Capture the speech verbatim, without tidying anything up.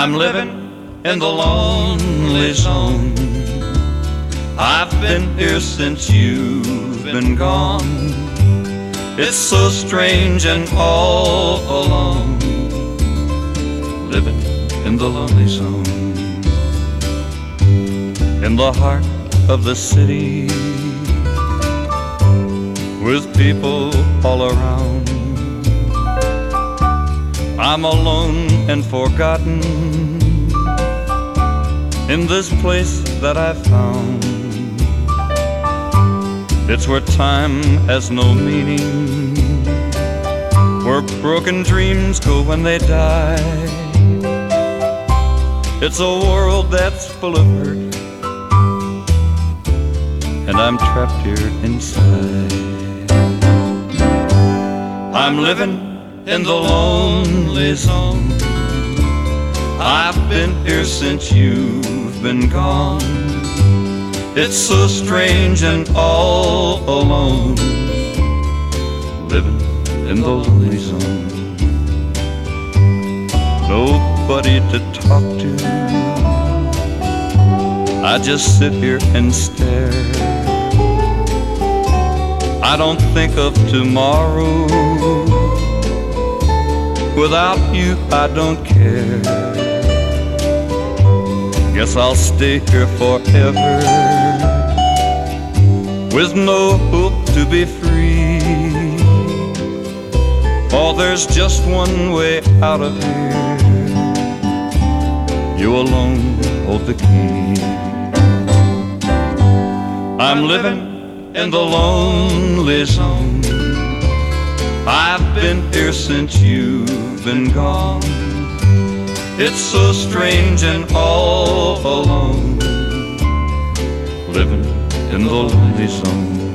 I'm living in the lonely zone. I've been here since you've been gone. It's so strange and all alone, living in the lonely zone. In the heart of the city, with people all around, I'm alone and forgotten in this place that I found. It's where time has no meaning, where broken dreams go when they die. It's a world that's full of hurt, and I'm trapped here inside. I'm living in the lonely zone. I've been here since you've been gone. It's so strange and all alone, living in the lonely zone. Nobody to talk to, I just sit here and stare. I don't think of tomorrow, without you I don't care. Guess I'll stay here forever, with no hope to be free. Oh, there's just one way out of here. You alone hold the key. I'm living in the lonely zone. I've been here since you've been gone. It's so strange and all alone, living in the lonely zone.